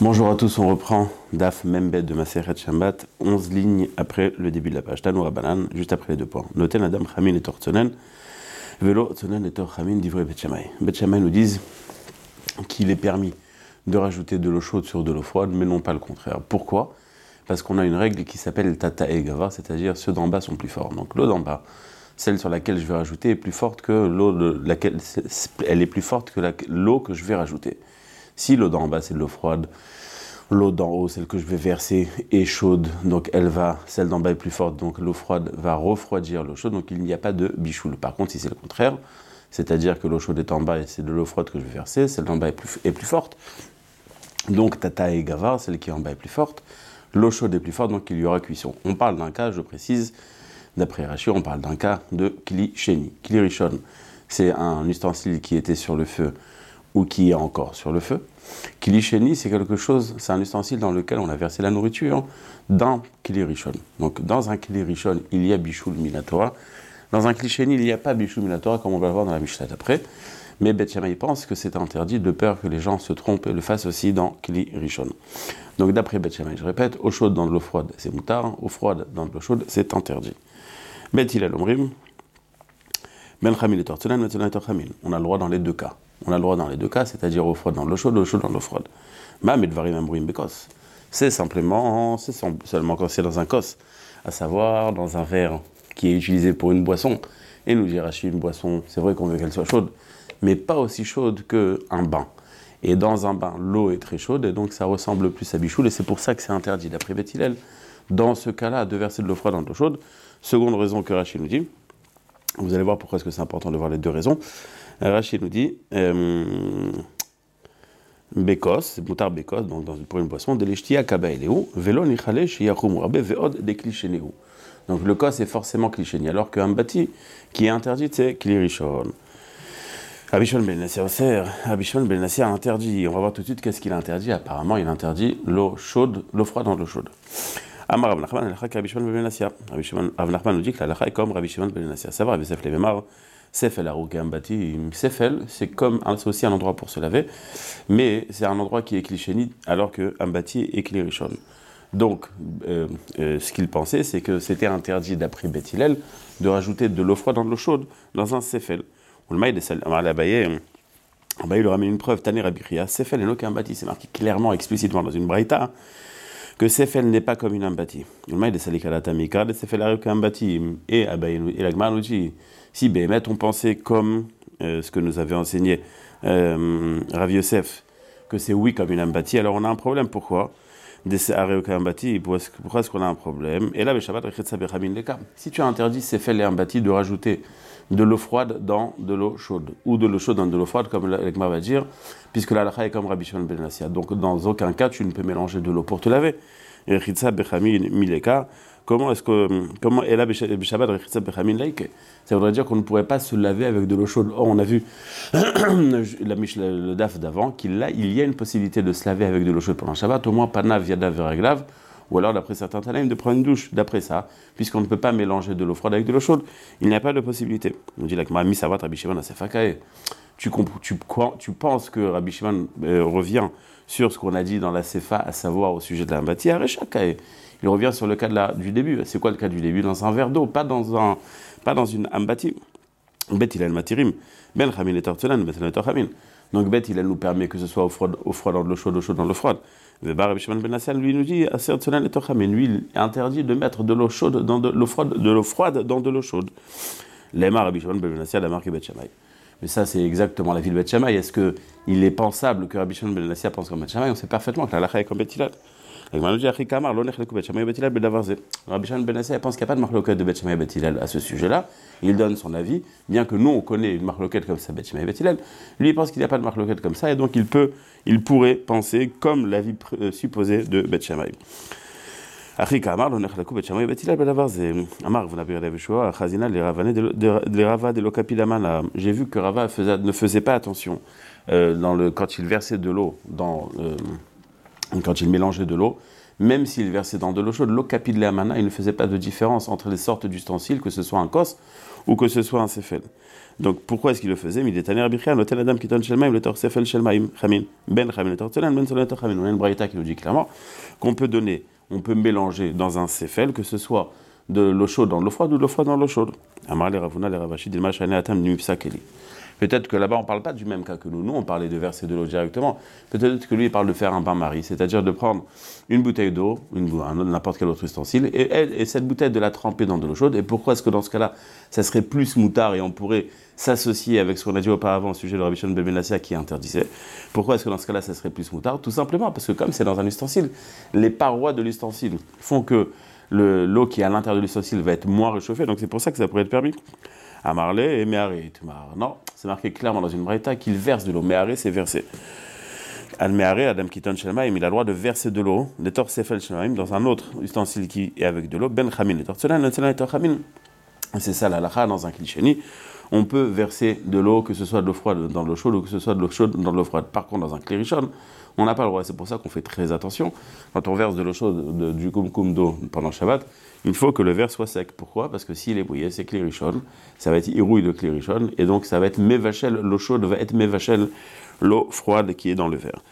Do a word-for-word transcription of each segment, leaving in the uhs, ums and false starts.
Bonjour à tous, on reprend Daf Membed de Maseret Shambat, onze lignes après le début de la page. Tanoura Banan, juste après les deux points. Noten Adam Chamin et Tortsonen, Velo Tsonen et Tor Chamin d'Ivrei Bet Shammai. Bet Shammai nous disent qu'il est permis de rajouter de l'eau chaude sur de l'eau froide, mais non pas le contraire. Pourquoi ? Parce qu'on a une règle qui s'appelle Tata et Gava, c'est-à-dire ceux d'en bas sont plus forts. Donc l'eau d'en bas, celle sur laquelle je vais rajouter, est plus forte que l'eau de laquelle elle est plus forte que la, l'eau que je vais rajouter. Si l'eau d'en bas c'est de l'eau froide, l'eau d'en haut, celle que je vais verser, est chaude, donc elle va, celle d'en bas est plus forte, donc l'eau froide va refroidir l'eau chaude, donc il n'y a pas de bichoul. Par contre, si c'est le contraire, c'est-à-dire que l'eau chaude est en bas et c'est de l'eau froide que je vais verser, celle d'en bas est plus, est plus forte, donc Tata et Gava, celle qui est en bas est plus forte, l'eau chaude est plus forte, donc il y aura cuisson. On parle d'un cas, je précise, d'après Rashi, on parle d'un cas de Kli Sheni. Kli Rishon, c'est un ustensile qui était sur le feu ou qui est encore sur le feu. Kli Sheni, c'est quelque chose, c'est un ustensile dans lequel on a versé la nourriture dans Kli Rishon. Donc dans un Kli Rishon, il y a Bishul Minatora. Dans un Kli Sheni, il n'y a pas Bishul Minatora, comme on va le voir dans la Mishnah d'après. Mais Bet Shammai pense que c'est interdit de peur que les gens se trompent et le fassent aussi dans Kli Rishon. Donc d'après Bet Shammai, je répète, eau chaude dans de l'eau froide, c'est moutard, eau froide dans de l'eau chaude, c'est interdit. Bet Hillel Omrim, Ben Chamin et Tortsonen, Ben Tortsonen et Torchamin. On a le droit dans les deux cas. On a le droit dans les deux cas, c'est-à-dire eau froide dans l'eau chaude, eau chaude dans l'eau froide. Ma medvarim amruim bekos. C'est simplement, c'est seulement quand c'est dans un kos, à savoir dans un verre qui est utilisé pour une boisson. Et nous dit Rashi, une boisson, c'est vrai qu'on veut qu'elle soit chaude, mais pas aussi chaude qu'un bain. Et dans un bain, l'eau est très chaude, et donc ça ressemble plus à bichoul, et c'est pour ça que c'est interdit, d'après Bet Hillel, dans ce cas-là, de verser de l'eau froide dans de l'eau chaude. Seconde raison que Rashi nous dit, vous allez voir pourquoi est-ce que c'est important de voir les deux raisons. Rashi nous dit, euh, Bekos, c'est moutard Bekos, donc dans, pour une boisson, de l'eshtia kaba eleu, velo nichale sheyachum rabe veod de klisheneu. Donc le kos est forcément klisheni, alors qu'un bâti qui est interdit, c'est kli rishon. Rabbi Shimon ben Nassia Oser, Rabbi Shimon ben Nassia a interdit, on va voir tout de suite qu'est-ce qu'il a interdit. Apparemment, il interdit l'eau chaude, l'eau froide dans l'eau chaude. Amar Rav Nachman, l'halakha Rabbi Shimon ben Nassia. Rav Nachman nous dit que l'halakha est comme Rabbi Shimon ben Nassia. Ça va, Rabbi Sefle Memar. Sefel Arouké Ambati, Sefel, c'est comme c'est aussi un endroit pour se laver, mais c'est un endroit qui est Klishéni, alors que Ambati est Klirishon. Donc, euh, euh, ce qu'il pensait, c'est que c'était interdit, d'après Bet Hillel, de rajouter de l'eau froide dans de l'eau chaude, dans un Sefel. Ou le maïd est Abaye, Abaye leur ramène une preuve, Taner Abichia, Sefel et Noké Ambati, c'est marqué clairement, explicitement dans une braïta, que Sefel n'est pas comme une Ambati. Le maïd est Salikala Mika, de Sefel Arouké Ambati, et Abaye et l'Agmar nous dit, si Béhémet on pensait comme euh, ce que nous avait enseigné euh, Rav Yosef, que c'est oui comme une ambati, alors on a un problème. Pourquoi ? Pourquoi est-ce qu'on a un problème ? Et là, si tu as interdit Sefel et ambati de rajouter de l'eau froide dans de l'eau chaude, ou de l'eau chaude dans de l'eau froide, comme l'Ekma va dire, puisque la halakha est comme Rabbi Shimon ben Nassia. Donc dans aucun cas, tu ne peux mélanger de l'eau pour te laver. Et Comment est-ce que comment et là ça voudrait dire qu'on ne pourrait pas se laver avec de l'eau chaude. Or on a vu la le daf d'avant qu'il là il y a une possibilité de se laver avec de l'eau chaude pendant Shabbat, au moins panav yadav veraglav, ou alors d'après certains tanaïm de prendre une douche. D'après ça, puisqu'on ne peut pas mélanger de l'eau froide avec de l'eau chaude, il n'y a pas de possibilité. On dit là que Mami Savat Rabbi Shimon Asefakae. Tu tu tu penses que Rabbi Shimon euh, revient sur ce qu'on a dit dans la Sefa, à savoir au sujet de la Mbati Areshakae. Il revient sur le cas de la, du début. C'est quoi le cas du début ? Dans un verre d'eau, pas dans, un, pas dans une ambati. Bet Hillel matirim. Ben chamin et tortsonen, ben et torchamin. Donc Bet Hillel nous permet que ce soit au froid, au froid dans de l'eau chaude, au chaud dans de l'eau froide. Vebar Rabbi Shimon ben Nassia, lui, nous dit, aser tortsonen et torchamin. Lui, il est interdit de mettre de l'eau chaude dans de l'eau froide, de l'eau froide dans de l'eau chaude. Lema Rabbi Shimon ben Nassia, la marque Bet Shammai. Mais ça, c'est exactement la vie de Bet Shammai. Est-ce qu'il est pensable que Rabbi Shimon ben Nassia pense comme Bet Shammai ? On sait parfaitement que la halakha est comme Bet Hillel. Rabbi Shimon ben Nassia pense qu'il n'y a pas de marloquette de Bet Shammai et Bet Hillel à ce sujet-là. Il donne son avis, bien que nous on connaît une marloquette comme ça, Bet Shammai et Bet Hillel. Lui il pense qu'il n'y a pas de marloquette comme ça, et donc il peut, il pourrait penser comme l'avis euh, supposé de Bet Shammai. Amar, vous n'avez pas choix. Chazina les Rava de l'Okapidamana. J'ai vu que Rava faisait, ne faisait pas attention euh, dans le, quand il versait de l'eau dans euh, quand il mélangeait de l'eau, même s'il versait dans de l'eau chaude, l'eau capide le amana, il ne faisait pas de différence entre les sortes d'ustensiles, que ce soit un kos ou que ce soit un sefel. Donc pourquoi est-ce qu'il le faisait? Il était nerbichia, notel adam qui donne shelmaim, le tor sefel shelmaim, chamin, ben chamin, le tor tzelan, ben tzelan, chamin. On a une braïta qui nous dit clairement qu'on peut donner, on peut mélanger dans un sefel, que ce soit de l'eau chaude dans l'eau froide ou de l'eau froide dans l'eau chaude. Amar le ravuna le ravashi dilma shane atam nimipsa keli. Peut-être que là-bas, on ne parle pas du même cas que nous. Nous, on parlait de verser de l'eau directement. Peut-être que lui, il parle de faire un bain-marie, c'est-à-dire de prendre une bouteille d'eau, une, n'importe quel autre ustensile, et, et, et cette bouteille de la tremper dans de l'eau chaude. Et pourquoi est-ce que dans ce cas-là, ça serait plus moutard et on pourrait s'associer avec ce qu'on a dit auparavant au sujet de Rabbi Shimon ben Menassia qui interdisait? Pourquoi est-ce que dans ce cas-là, ça serait plus moutard? Tout simplement parce que comme c'est dans un ustensile, les parois de l'ustensile font que le, l'eau qui est à l'intérieur de l'ustensile va être moins réchauffée. Donc c'est pour ça que ça pourrait être permis. Amarle et Meharé Itmar. Non, c'est marqué clairement dans une braïta qu'il verse de l'eau. Meharé, c'est verser. Al Meharé, Adam Kiton Shelmaim, il a le droit de verser de l'eau, le tor Sefel Shelmaim, dans un autre ustensile qui est avec de l'eau, Ben Chamin, le tor Tzelan, le Tzelan et tor Chamin. C'est ça la halakha dans un klisheni. On peut verser de l'eau, que ce soit de l'eau froide dans de l'eau chaude ou que ce soit de l'eau chaude dans de l'eau froide. Par contre, dans un klirishon, on n'a pas le droit. C'est pour ça qu'on fait très attention. Quand on verse de l'eau chaude, de, du kumkum d'eau pendant Shabbat, il faut que le verre soit sec. Pourquoi? Parce que s'il est bouillé, c'est klirishon. Ça va être irouille de klirishon. Et donc, ça va être mevachel. L'eau chaude va être mevachel, l'eau froide qui est dans le verre.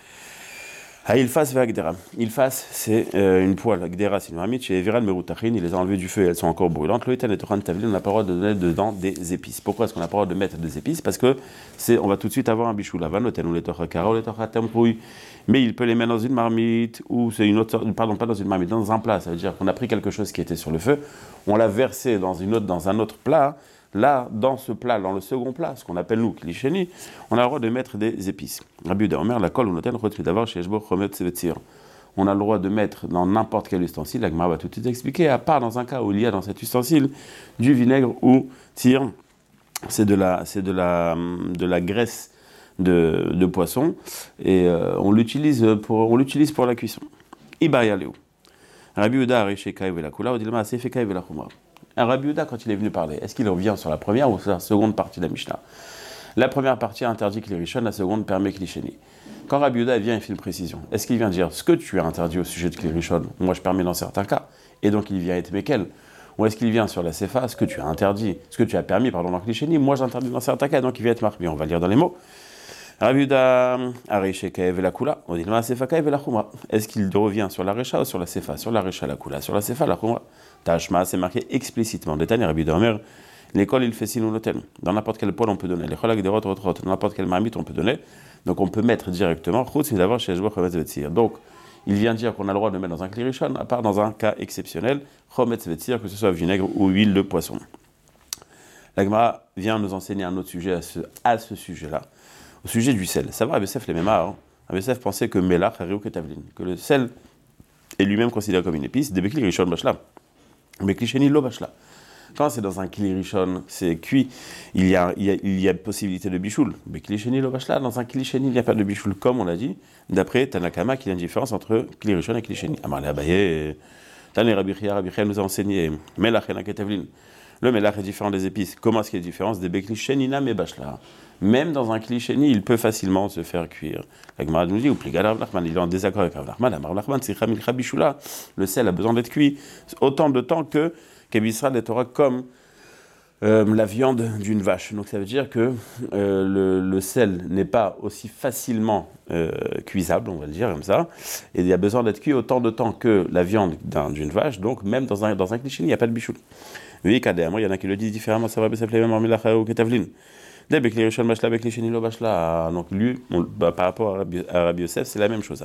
Ah, il fasse vers Agdera. Il fasse, c'est euh, une poêle. Agdera, c'est une marmite. Chez Eviran Merutachin, il les a enlevées du feu et elles sont encore brûlantes. Le Etan et Toran Tavlin, on n'a pas le droit de donner dedans des épices. Pourquoi est-ce qu'on n'a pas le droit de mettre des épices? Parce que c'est, on va tout de suite avoir un bichou lavan, le ou les Torahara, ou les Toratamrouille. Mais il peut les mettre dans une marmite, ou c'est une autre sorte, pardon, pas dans une marmite, dans un plat. Ça veut dire qu'on a pris quelque chose qui était sur le feu, on l'a versé dans, une autre, dans un autre plat. Là, dans ce plat, dans le second plat, ce qu'on appelle nous, klisheni, on a le droit de mettre des épices. Rabbi Yehuda Omer, la colle, on note, d'avoir chez Eshbo, Chomet, Sevetzir. On a le droit de mettre dans n'importe quel ustensile, la Gemara va tout de suite expliquer, à part dans un cas où il y a dans cet ustensile du vinaigre ou tir, c'est de la, c'est de la, de la graisse de, de poisson, et euh, on, l'utilise pour, on l'utilise pour la cuisson. Ibaya Léo. Rabbi Yehuda, Arishe Kai Velakula, Odilma, Sefe Kai Velachumra. Un Rabbi Yehuda, quand il est venu parler, est-ce qu'il revient sur la première ou sur la seconde partie de la Mishnah? La première partie interdit klirishon, la seconde permet klisheni. Quand Rabbi Yehuda vient, il fait une précision. Est-ce qu'il vient dire ce que tu as interdit au sujet de klirishon, moi je permets dans certains cas, et donc il vient être mekel? Ou est-ce qu'il vient sur la sefa, ce que tu as interdit, ce que tu as permis, pardon, dans klisheni, moi j'interdis dans certains cas, donc il vient être marqué. On va lire dans les mots. Rabbi Yehuda, Arishe Kaev et la Kula, on dit la sefa Kaev et la Khumra. Est-ce qu'il revient sur la recha ou sur la sefa? Sur la recha, la Kula, sur la sefa, la Khumra. Tashma, c'est marqué explicitement. Détail, Rabbi Yehuda Omer, l'école il fait sinon l'hôtel. Dans n'importe quel poêle on peut donner. Les cholak des rotes, rotes, dans n'importe quelle marmite on peut donner. Donc on peut mettre directement. Chutz d'avoir chez Eshbo Chometz Vetzir. Donc il vient dire qu'on a le droit de mettre dans un klirishon, à part dans un cas exceptionnel, Chometz Vetzir, que ce soit vinaigre ou huile de poisson. La Gemara vient nous enseigner un autre sujet à ce, à ce sujet-là. Au sujet du sel. Savoir Rabbi Yosef les Mémar, Rabbi Yosef pensait que Melach, Haréou, Ketavlin, que le sel est lui-même considéré comme une épice, des Bekli Rishon Bashla. Bekli Sheni Lo Bashla. Quand c'est dans un Kli Rishon, c'est cuit, il y a, il y a, il y a possibilité de bichoul. Bekli Sheni Lo Bashla, dans un Kli Sheni, il n'y a pas de bichoul, comme on l'a dit, d'après Tanakama, qu'il y a une différence entre Kli Rishon et Kli Sheni. Amar le Abaye, Tane Rabbi Chia, Rabbi Chia nous a enseigné, Melach et Ketavlin. Le Melach est différent des épices. Comment est-ce qu'il y a une différence des Bekli Sheni Nam et Bashla? Même dans un klisheni, il peut facilement se faire cuire. La Gemara nous dit, ou Pligal Rav Nachman, il est en désaccord avec Rav Nachman. Amar Rav Nachman, c'est Chamil Chabishula. Le sel a besoin d'être cuit autant de temps que Kebisra de Torah comme euh, la viande d'une vache. Donc ça veut dire que euh, le, le sel n'est pas aussi facilement euh, cuisable, on va le dire comme ça. Et il a besoin d'être cuit autant de temps que la viande d'un, d'une vache. Donc même dans un, dans un klisheni, il n'y a pas de bichoul. Oui, Kadem, il y en a qui le disent différemment, ça va s'appeler même en Melach ou Ketavlin. Donc lui, on, bah, par rapport à Rabbi, à Rabbi Yosef, c'est la même chose.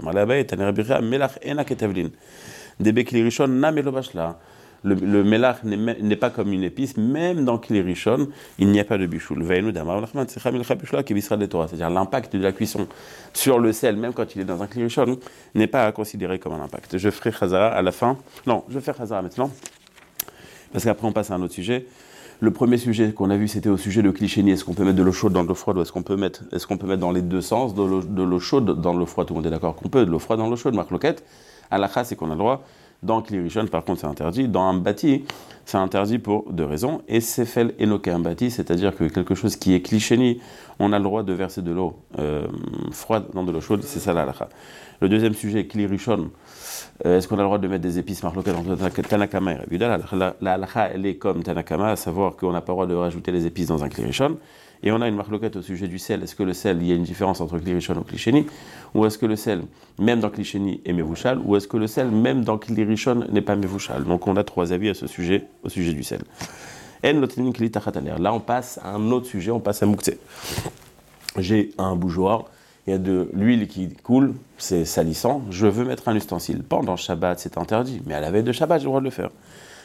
Le, le melach n'est, n'est pas comme une épice, même dans Kli Rishon, il n'y a pas de bichoul. C'est-à-dire l'impact de la cuisson sur le sel, même quand il est dans un Kli Rishon, n'est pas à considérer comme un impact. Je ferai Chazara à la fin. Non, je vais faire Chazara maintenant, parce qu'après on passe à un autre sujet. Le premier sujet qu'on a vu, c'était au sujet de klisheni. Est-ce qu'on peut mettre de l'eau chaude dans de l'eau froide ou est-ce qu'on peut mettre, est-ce qu'on peut mettre dans les deux sens de l'eau, de l'eau chaude dans l'eau froide? Tout le monde est d'accord qu'on peut, de l'eau froide dans l'eau chaude. Marc Loquette, à la c'est qu'on a le droit Dans Kli Rishon, par contre, c'est interdit. Dans un bâti, c'est interdit pour deux raisons. Et Sefel Enoke, un bâti, c'est-à-dire que quelque chose qui est Kli, on a le droit de verser de l'eau euh, froide dans de l'eau chaude, c'est ça la halakha. Le deuxième sujet, Kli Rishon, euh, est-ce qu'on a le droit de mettre des épices marloquettes entre Tanakama et Rabbi Yehuda? La, la halakha, elle est comme Tanakama, à savoir qu'on n'a pas le droit de rajouter les épices dans un Kli Rishon. Et on a une marloquette au sujet du sel. Est-ce que le sel, il y a une différence entre Kli Rishon ou Kli Sheni? Ou est-ce que le sel, même dans Kli Sheni, est Mevouchal? Ou est-ce que le sel, même dans Kli Rishon, n'est pas Mevouchal? Donc on a trois avis à ce sujet, au sujet du sel. Là, on passe à un autre sujet, on passe à Mouktsé. J'ai un bougeoir, il y a de l'huile qui coule, c'est salissant, je veux mettre un ustensile. Pendant Shabbat, c'est interdit, mais à la veille de Shabbat, j'ai le droit de le faire.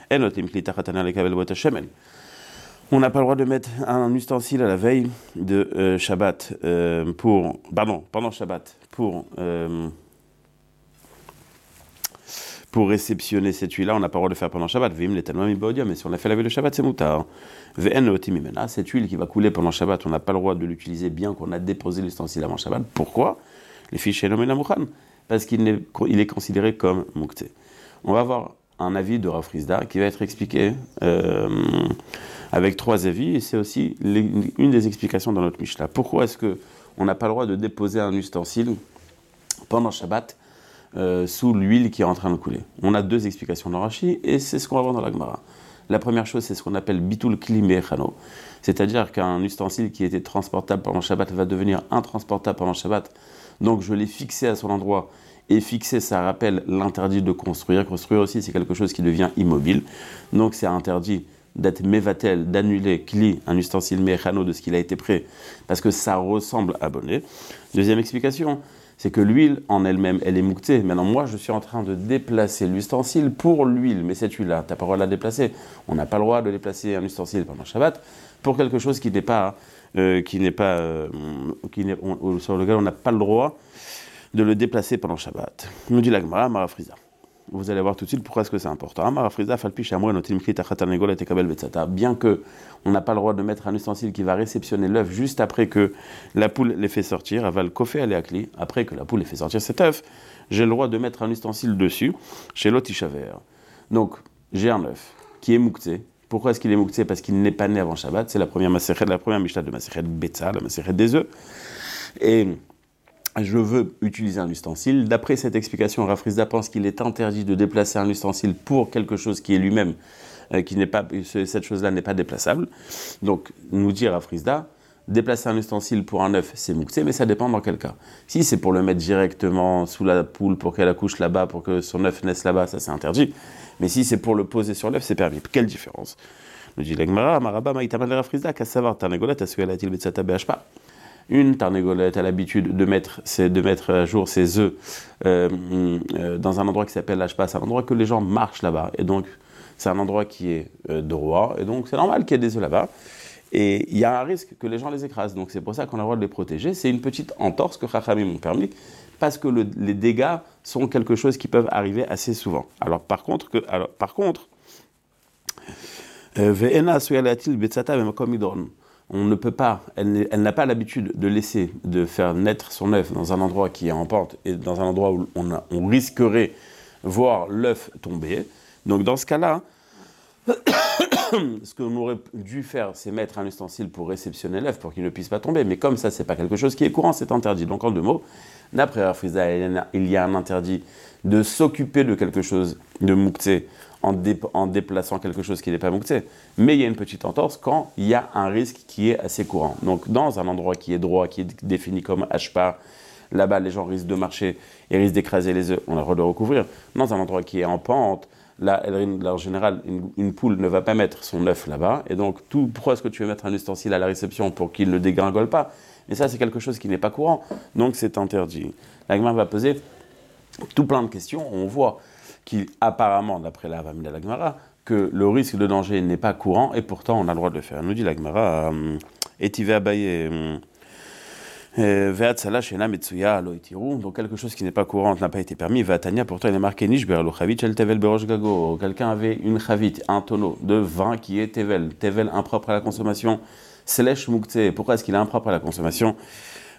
On n'a pas le droit de mettre un ustensile à la veille de euh, Shabbat, euh, pour, pardon, pendant Shabbat, pour, euh, pour réceptionner cette huile-là, on n'a pas le droit de le faire pendant Shabbat. Mais si on l'a fait la veille de Shabbat, c'est moutard. Cette huile qui va couler pendant Shabbat, on n'a pas le droit de l'utiliser bien qu'on a déposé l'ustensile avant Shabbat. Pourquoi? Les fiches parce qu'il est, il est considéré comme moukté. On va avoir un avis de Rav Frisda qui va être expliqué euh, avec trois avis, et c'est aussi les, une des explications dans notre Mishnah. Pourquoi est-ce qu'on n'a pas le droit de déposer un ustensile pendant Shabbat euh, sous l'huile qui est en train de couler? On a deux explications dans Rashi, et c'est ce qu'on va voir dans la Gemara. La première chose, c'est ce qu'on appelle bitul kli me'echano, c'est-à-dire qu'un ustensile qui était transportable pendant Shabbat va devenir intransportable pendant Shabbat. Donc je l'ai fixé à son endroit, et fixer, ça rappelle l'interdit de construire. Construire aussi, c'est quelque chose qui devient immobile. Donc c'est interdit d'être mévatel, d'annuler kli, un ustensile méchano de ce qu'il a été prêt, parce que ça ressemble à bonnet. Deuxième explication, c'est que l'huile en elle-même, elle est mouktée. Maintenant, moi, je suis en train de déplacer l'ustensile pour l'huile, mais cette huile-là, tu n'as pas le droit de la déplacer. On n'a pas le droit de déplacer un ustensile pendant Shabbat pour quelque chose qui n'est pas, euh, qui n'est pas, euh, qui n'est, on, sur lequel on n'a pas le droit de le déplacer pendant Shabbat. Nous dit la Gemara, Mara Frisa. Vous allez voir tout de suite pourquoi est-ce que c'est important. Mara Frisa, falpi shamoué notim kli tachat hanegol et tekabel betzata. Bien que on n'a pas le droit de mettre un ustensile qui va réceptionner l'œuf juste après que la poule l'ait fait sortir, aval kofé aléakli, après que la poule ait fait sortir cet œuf, j'ai le droit de mettre un ustensile dessus, chez l'otishaver. Donc, j'ai un œuf qui est moukté. Pourquoi est-ce qu'il est moukté? Parce qu'il n'est pas né avant Shabbat. C'est la première masechet, la première mishnah de masechet betza, la masechet des œufs. Et je veux utiliser un ustensile. D'après cette explication, Rav Frisda pense qu'il est interdit de déplacer un ustensile pour quelque chose qui est lui-même, euh, qui n'est pas, cette chose-là n'est pas déplaçable. Donc, nous dit Rav Frisda, déplacer un ustensile pour un œuf, c'est mouktsé, mais ça dépend dans quel cas. Si c'est pour le mettre directement sous la poule, pour qu'elle accouche là-bas, pour que son œuf naisse là-bas, ça c'est interdit. Mais si c'est pour le poser sur l'œuf, c'est permis. Quelle différence? Nous dit l'Agmara, Maraba, Maïtamal Rav Frisda, qu'à savoir, Tarnegolet, Asuelatil Betsata Be'ashpa. Une tarnégolette a l'habitude de mettre, de mettre à jour ses œufs euh, euh, dans un endroit qui s'appelle l'Ashpa. C'est un endroit que les gens marchent là-bas. Et donc, c'est un endroit qui est euh, droit. Et donc, c'est normal qu'il y ait des œufs là-bas. Et il y a un risque que les gens les écrasent. Donc, c'est pour ça qu'on a le droit de les protéger. C'est une petite entorse que Chachamim m'ont permis. Parce que le, les dégâts sont quelque chose qui peuvent arriver assez souvent. Alors, par contre, que, alors, par contre, Ve'ena suyalatil betsata b'makom idron. On ne peut pas, elle, elle n'a pas l'habitude de laisser, de faire naître son œuf dans un endroit qui est en pente et dans un endroit où on, a, on risquerait voir l'œuf tomber. Donc dans ce cas-là, ce qu'on aurait dû faire, c'est mettre un ustensile pour réceptionner l'œuf, pour qu'il ne puisse pas tomber. Mais comme ça, c'est pas quelque chose qui est courant, c'est interdit. Donc en deux mots, d'après Rav Frisda, il y a un interdit de s'occuper de quelque chose de mouktsé, En, dé, en déplaçant quelque chose qui n'est pas mouktsé. Mais il y a une petite entorse quand il y a un risque qui est assez courant. Donc dans un endroit qui est droit, qui est défini comme Ashpa, là-bas les gens risquent de marcher et risquent d'écraser les œufs, on a le droit de recouvrir. Dans un endroit qui est en pente, là, elle, là en général, une, une poule ne va pas mettre son œuf là-bas. Et donc tout, pourquoi est-ce que tu veux mettre un ustensile à la réception pour qu'il ne dégringole pas? Mais ça c'est quelque chose qui n'est pas courant, donc c'est interdit. La Gemara va poser tout plein de questions, on voit qui apparemment, d'après la Vamina la Gemara, que le risque de danger n'est pas courant et pourtant on a le droit de le faire. Nous dit la Gemara, Etive Abaye, Ve'atzala Shena Metsuya Lo Itiru, donc quelque chose qui n'est pas courant n'a pas été permis. Ve'atania, pourtant il est marqué Nish Berlo Chavit Shel Tevel Berosh Gago. Quelqu'un avait une chavit, un tonneau de vin qui est Tevel, Tevel impropre à la consommation, Selesh Mouktsé. Pourquoi est-ce qu'il est impropre à la consommation?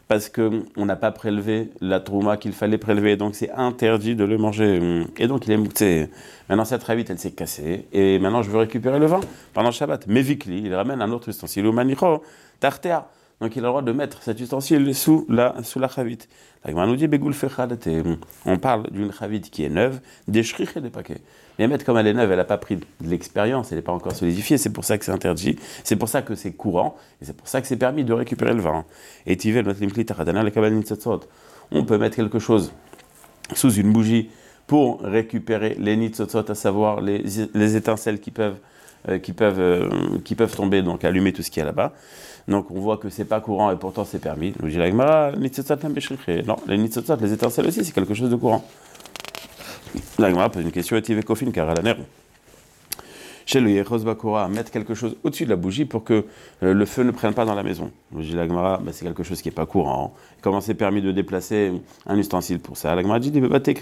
parce qu'on n'a pas prélevé la trouma qu'il fallait prélever, donc c'est interdit de le manger. Et donc il est mouktsé. Maintenant cette ravite, elle s'est cassée, et maintenant je veux récupérer le vin pendant Shabbat. Mais Vikli, il ramène un autre ustensile, ou manicho, tartea. Donc il a le droit de mettre cet ustensile sous la, sous la chavite. La Gemara nous dit, Begoul fechadate. On parle d'une chavite qui est neuve, des shriches et des paquets. Mais mettre comme elle est neuve, elle n'a pas pris de l'expérience, elle n'est pas encore solidifiée, c'est pour ça que c'est interdit, c'est pour ça que c'est courant, et c'est pour ça que c'est permis de récupérer le vin. Et tivel notre limkli taradana le kabal nitzotzot. On peut mettre quelque chose sous une bougie pour récupérer les nitzotzot, à savoir les, les étincelles qui peuvent, euh, qui, peuvent, euh, qui peuvent tomber, donc allumer tout ce qu'il y a là-bas. Donc on voit que c'est pas courant et pourtant c'est permis. Je dis la Gemara, non, les nitzotzot, les étincelles aussi, c'est quelque chose de courant. La Gemara pose une question, et kofin car à la nerf. Chez le Yechos Bakura, mettre quelque chose au-dessus de la bougie pour que euh, le feu ne prenne pas dans la maison. Je dis la Gemara, bah, c'est quelque chose qui n'est pas courant. Comment c'est permis de déplacer un ustensile pour ça? La Gemara dit,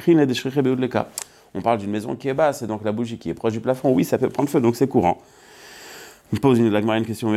on parle d'une maison qui est basse et donc la bougie qui est proche du plafond, oui, ça peut prendre feu, donc c'est courant. On pose une, la Gemara une question.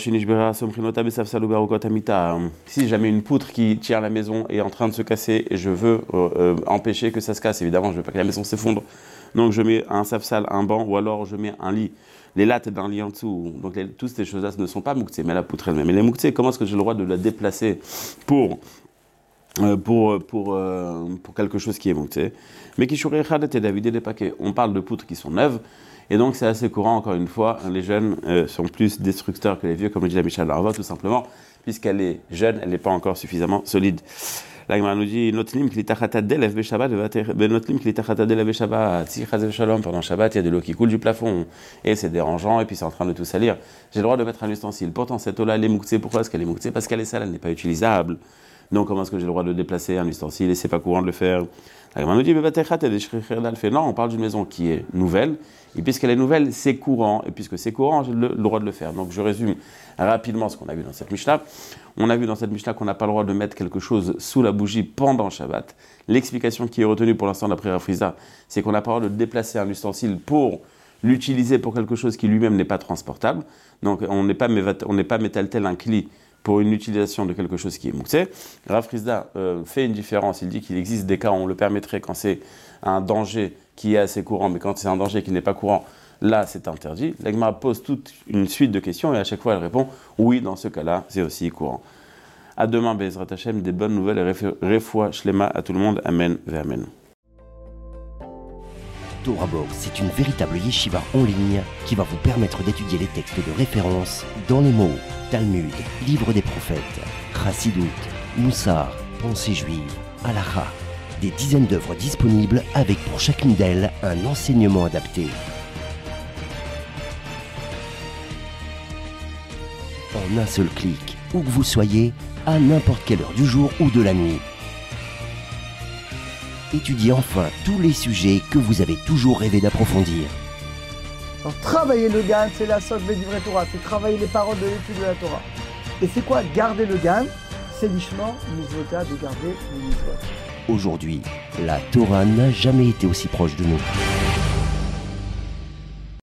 Si jamais une poutre qui tient la maison est en train de se casser et je veux euh, euh, empêcher que ça se casse, évidemment, je ne veux pas que la maison s'effondre. Donc je mets un safsal, un banc, ou alors je mets un lit, les lattes d'un lit en dessous. Donc les, toutes ces choses-là ne sont pas mouktsé, mais la poutre elle-même. Mais les mouktsé, comment est-ce que j'ai le droit de la déplacer pour, euh, pour, pour, euh, pour quelque chose qui est mouktsé? Mais qui David des paquets. On parle de poutres qui sont neuves. Et donc c'est assez courant, encore une fois, les jeunes euh, sont plus destructeurs que les vieux, comme le dit la Mishnah Larva, tout simplement, puisqu'elle est jeune, elle n'est pas encore suffisamment solide. La Gemara nous dit, notlim klitachata delef beshabbat, notlim klitachata delef beshabbat, si chazé shalom, pendant Shabbat, il y a de l'eau qui coule du plafond, et c'est dérangeant, et puis c'est en train de tout salir. J'ai le droit de mettre un ustensile. Pourtant, cette eau-là, elle est mouktsé. Pourquoi est-ce qu'elle est mouktsé? Parce qu'elle est sale, elle n'est pas utilisable. Donc comment est-ce que j'ai le droit de déplacer un ustensile, et c'est pas courant de le faire? La Gemara nous dit, non, on parle d'une maison qui est nouvelle, et puisqu'elle est nouvelle, c'est courant, et puisque c'est courant, j'ai le, le droit de le faire. Donc je résume rapidement ce qu'on a vu dans cette Mishnah. On a vu dans cette Mishnah qu'on n'a pas le droit de mettre quelque chose sous la bougie pendant Shabbat. L'explication qui est retenue pour l'instant d'après Rav Frizda, c'est qu'on n'a pas le droit de déplacer un ustensile pour l'utiliser pour quelque chose qui lui-même n'est pas transportable. Donc on n'est pas, on n'est pas métal-tel un cli pour une utilisation de quelque chose qui est mouktsé. Rav Frizda euh, fait une différence, il dit qu'il existe des cas où on le permettrait quand c'est un danger qui est assez courant, mais quand c'est un danger qui n'est pas courant, là c'est interdit. La Gemara pose toute une suite de questions et à chaque fois elle répond oui, dans ce cas-là, c'est aussi courant. À demain, Be'ezrat Hashem, des bonnes nouvelles et refoua shlema à tout le monde. Amen ve amen. Torah Box, c'est une véritable yeshiva en ligne qui va vous permettre d'étudier les textes de référence dans les mots Talmud, Livre des prophètes, Chassidut, Moussar, Pensée juive, Halakha. Des dizaines d'œuvres disponibles avec pour chacune d'elles un enseignement adapté. En un seul clic, où que vous soyez, à n'importe quelle heure du jour ou de la nuit. Étudiez enfin tous les sujets que vous avez toujours rêvé d'approfondir. Alors, travailler le Gan, c'est la socle des livrets Torah, c'est travailler les paroles de l'étude de la Torah. Et c'est quoi garder le Gan? C'est l'ishma, mitzvota, de garder les mitzvot. Aujourd'hui, la Torah n'a jamais été aussi proche de nous.